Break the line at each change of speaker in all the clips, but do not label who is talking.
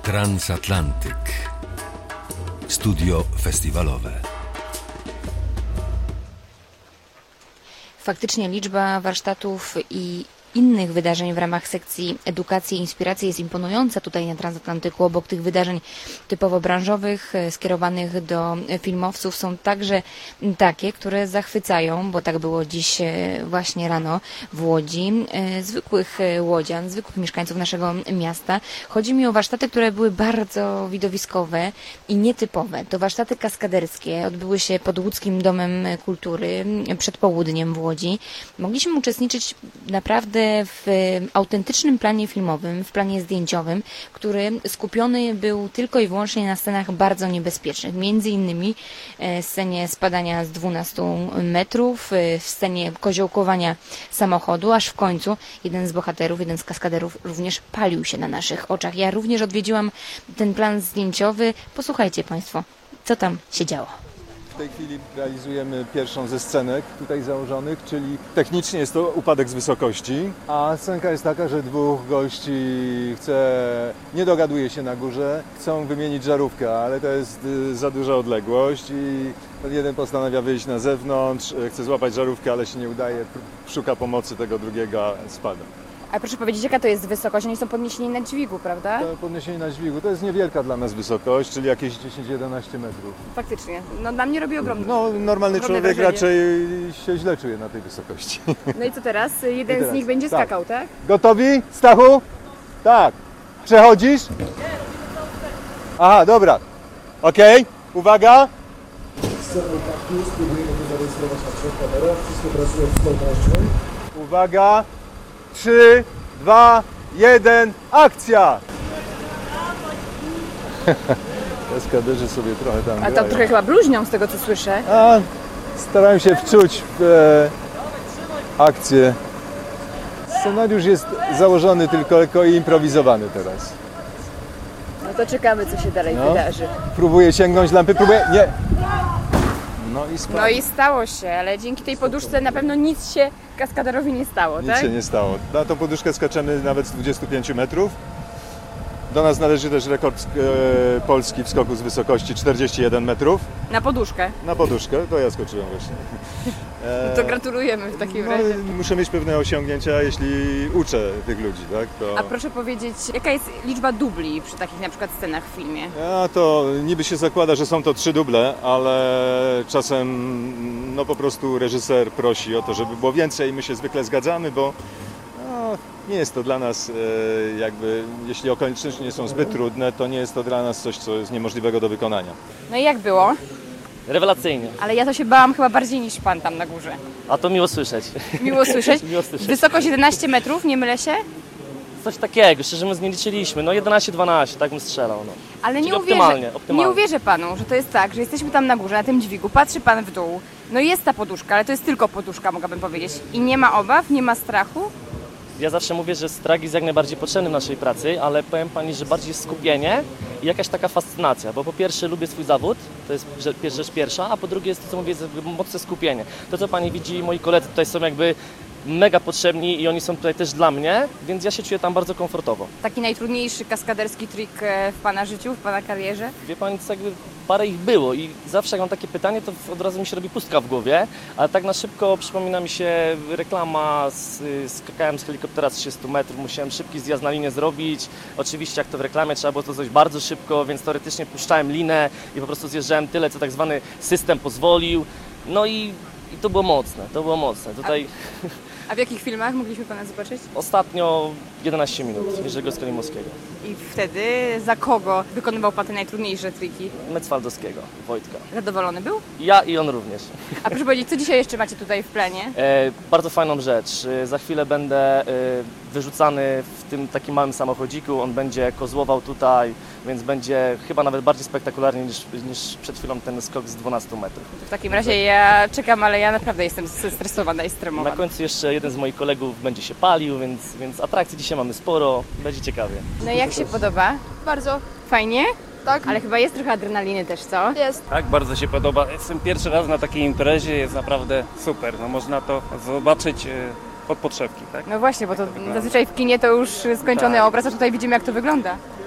Transatlantyk. Studio festiwalowe.
Faktycznie liczba warsztatów i innych wydarzeń w ramach sekcji edukacji i inspiracji jest imponująca tutaj na Transatlantyku. Obok tych wydarzeń typowo branżowych, skierowanych do filmowców, są także takie, które zachwycają, bo tak było dziś właśnie rano w Łodzi, zwykłych łodzian, zwykłych mieszkańców naszego miasta. Chodzi mi o warsztaty, które były bardzo widowiskowe i nietypowe. To warsztaty kaskaderskie, odbyły się pod Łódzkim Domem Kultury przed południem w Łodzi. Mogliśmy uczestniczyć naprawdę w autentycznym planie filmowym, w planie zdjęciowym, który skupiony był tylko i wyłącznie na scenach bardzo niebezpiecznych. Między innymi scenie spadania z 12 metrów, w scenie koziołkowania samochodu, aż w końcu jeden z bohaterów, jeden z kaskaderów również palił się na naszych oczach. Ja również odwiedziłam ten plan zdjęciowy. Posłuchajcie Państwo, co tam się działo.
W tej chwili realizujemy pierwszą ze scenek tutaj założonych, czyli technicznie jest to upadek z wysokości, a scenka jest taka, że dwóch gości nie dogaduje się na górze, chcą wymienić żarówkę, ale to jest za duża odległość i jeden postanawia wyjść na zewnątrz, chce złapać żarówkę, ale się nie udaje, szuka pomocy tego drugiego, spada.
A proszę powiedzieć, jaka to jest wysokość? Oni są podniesieni na dźwigu, prawda?
To podniesienie na dźwigu to jest niewielka dla nas wysokość, czyli jakieś 10-11 metrów.
Faktycznie. No dla mnie robi ogromny.
No normalny człowiek
wrażenie.
Raczej się źle czuje na tej wysokości.
No i co teraz? Jeden z nich będzie skakał, tak?
Gotowi? Stachu? Tak. Przechodzisz? Aha, dobra. Okej. Uwaga.
Spróbujemy to zarejestrować na trzech kamerach. Wszystko pracuje z pełnością.
Uwaga. 3, 2, 1, akcja! Kaskaderzy sobie trochę tam
A to
grają.
trochę chyba bluźnią z tego, co słyszę.
A, starałem się wczuć w akcję. Scenariusz jest założony tylko i improwizowany teraz.
No to czekamy, co się dalej wydarzy.
Próbuję sięgnąć lampy, nie! No i spadł.
No i stało się, ale dzięki tej poduszce na pewno nic się kaskaderowi nie stało,
Nic
tak?
się nie stało. Na tą poduszkę skaczemy nawet z 25 metrów. Do nas należy też rekord Polski w skoku z wysokości 41 metrów.
Na poduszkę.
Na poduszkę, to ja skoczyłem właśnie.
To gratulujemy w takim
No,
razie.
muszę mieć pewne osiągnięcia, jeśli uczę tych ludzi, tak? To...
A proszę powiedzieć, jaka jest liczba dubli przy takich na przykład scenach w filmie?
Ja to niby się zakłada, że są to 3 duble, ale czasem no po prostu reżyser prosi o to, żeby było więcej i my się zwykle zgadzamy, bo no, nie jest to dla nas jakby, jeśli okoliczności nie są zbyt trudne, to nie jest to dla nas coś, co jest niemożliwego do wykonania.
No i jak było?
Rewelacyjnie.
Ale ja to się bałam chyba bardziej niż pan tam na górze.
A to miło słyszeć.
Miło słyszeć.
Miło słyszeć.
Wysokość 11 metrów, nie mylę się?
Coś takiego, szczerze mówiąc nie liczyliśmy. No 11-12, tak bym strzelał. No.
Ale
Czyli
nie
optymalnie.
nie uwierzę panu, że to jest tak, że jesteśmy tam na górze, na tym dźwigu, patrzy pan w dół. No i jest ta poduszka, ale to jest tylko poduszka, mogłabym powiedzieć. I nie ma obaw, nie ma strachu.
Ja zawsze mówię, że strach jest jak najbardziej potrzebny w naszej pracy, ale powiem pani, że bardziej jest skupienie i jakaś taka fascynacja, bo po pierwsze lubię swój zawód, to jest rzecz pierwsza, a po drugie jest to, co mówię, jest mocne skupienie. To, co pani widzi, moi koledzy tutaj są jakby mega potrzebni i oni są tutaj też dla mnie, więc ja się czuję tam bardzo komfortowo.
Taki najtrudniejszy kaskaderski trik w pana życiu, w pana karierze?
Wie pani, co jakby parę ich było i zawsze jak mam takie pytanie, to od razu mi się robi pustka w głowie, ale tak na szybko przypomina mi się reklama, skakałem z helikoptera z 30 metrów, musiałem szybki zjazd na linię zrobić, oczywiście jak to w reklamie trzeba było to zrobić bardzo szybko, więc teoretycznie puszczałem linę i po prostu zjeżdżałem tyle, co tak zwany system pozwolił, no i to było mocne, tutaj...
A w jakich filmach mogliśmy pana zobaczyć?
Ostatnio 11 minut Jerzego Skolimowskiego.
I wtedy za kogo wykonywał pan te najtrudniejsze triki?
Mecwaldowskiego, Wojtka.
Zadowolony był?
Ja i on również.
A proszę powiedzieć, co dzisiaj jeszcze macie tutaj w planie?
Bardzo fajną rzecz. Za chwilę będę wyrzucany w tym takim małym samochodziku. On będzie kozłował tutaj, więc będzie chyba nawet bardziej spektakularnie niż przed chwilą ten skok z 12 metrów.
W takim razie ja czekam, ale ja naprawdę jestem zestresowana i stremowana.
Na końcu jeszcze jeden z moich kolegów będzie się palił, więc atrakcji dzisiaj mamy sporo. Będzie ciekawie.
No i jak się podoba?
Bardzo.
Fajnie?
Tak.
Ale chyba jest trochę adrenaliny też, co?
Jest.
Tak, bardzo się podoba. Jestem pierwszy raz na takiej imprezie, jest naprawdę super. No, można to zobaczyć od podszewki, tak?
No właśnie, bo to zazwyczaj w kinie to już skończony obraz, a tutaj widzimy, jak to wygląda.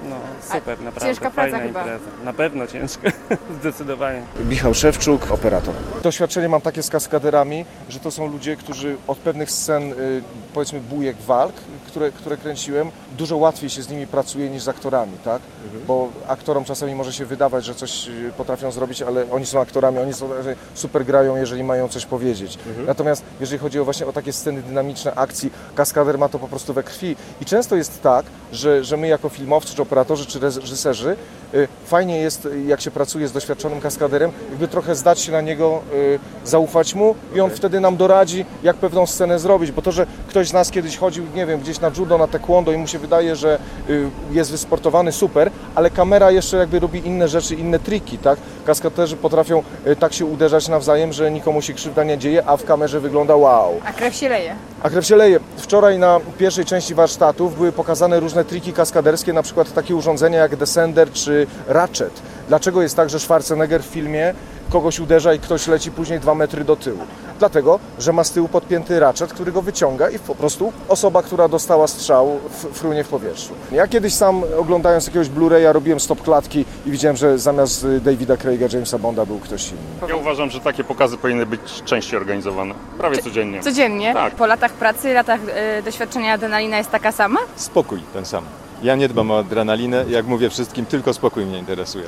No super, naprawdę.
ciężka praca
fajna
chyba.
impreza. Na pewno ciężka, zdecydowanie.
Michał Szewczuk, operator.
Doświadczenie mam takie z kaskaderami, że to są ludzie, którzy od pewnych scen, powiedzmy bujek, walk, które kręciłem, dużo łatwiej się z nimi pracuje niż z aktorami, tak? Bo aktorom czasami może się wydawać, że coś potrafią zrobić, ale oni są aktorami, oni super grają, jeżeli mają coś powiedzieć. Natomiast jeżeli chodzi o takie sceny dynamiczne, akcji, kaskader ma to po prostu we krwi. I często jest tak, że my jako filmowcy, czy operatorzy, czy reżyserzy, fajnie jest, jak się pracuje z doświadczonym kaskaderem, jakby trochę zdać się na niego, zaufać mu i on wtedy nam doradzi, jak pewną scenę zrobić, bo to, że ktoś z nas kiedyś chodził, nie wiem, gdzieś na judo, na taekwondo i mu się wydaje, że jest wysportowany, super, ale kamera jeszcze jakby robi inne rzeczy, inne triki, tak? Kaskaderzy potrafią tak się uderzać nawzajem, że nikomu się krzywda nie dzieje, a w kamerze wygląda wow.
A krew się leje.
A krew się leje. Wczoraj na pierwszej części warsztatów były pokazane różne triki kaskaderskie, na przykład takie urządzenia jak Descender czy Ratchet. Dlaczego jest tak, że Schwarzenegger w filmie kogoś uderza i ktoś leci później 2 metry do tyłu? Dlatego, że ma z tyłu podpięty ratchet, który go wyciąga i po prostu osoba, która dostała strzał, frunie w powietrzu. Ja kiedyś sam, oglądając jakiegoś Blu-raya, robiłem stop klatki i widziałem, że zamiast Davida Craiga, Jamesa Bonda był ktoś inny.
Ja uważam, że takie pokazy powinny być częściej organizowane. Prawie codziennie.
Codziennie?
Tak.
Po latach pracy, latach doświadczenia adrenalina jest taka sama?
Spokój ten sam. Ja nie dbam o adrenalinę, jak mówię wszystkim, tylko spokój mnie interesuje.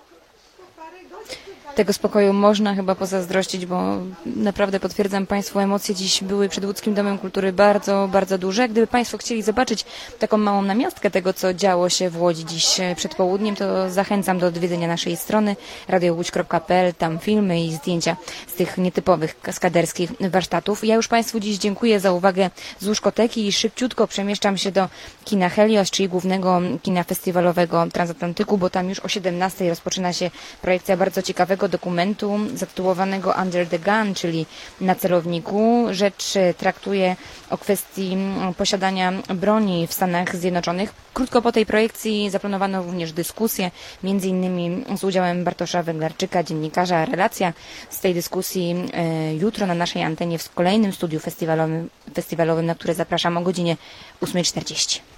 Tego spokoju można chyba pozazdrościć, bo naprawdę potwierdzam Państwu, emocje dziś były przed Łódzkim Domem Kultury bardzo, bardzo duże. Gdyby Państwo chcieli zobaczyć taką małą namiastkę tego, co działo się w Łodzi dziś przed południem, to zachęcam do odwiedzenia naszej strony radiołódź.pl, tam filmy i zdjęcia z tych nietypowych kaskaderskich warsztatów. Ja już Państwu dziś dziękuję za uwagę z Łóżkoteki i szybciutko przemieszczam się do kina Helios, czyli głównego kina festiwalowego Transatlantyku, bo tam już o 17:00 rozpoczyna się projekcja bardzo ciekawego dokumentu zatytułowanego Under the Gun, czyli na celowniku. Rzecz traktuje o kwestii posiadania broni w Stanach Zjednoczonych. Krótko po tej projekcji zaplanowano również dyskusję, między innymi z udziałem Bartosza Węglarczyka, dziennikarza. Relacja z tej dyskusji jutro na naszej antenie w kolejnym studiu festiwalowym, na które zapraszam o godzinie 8:40.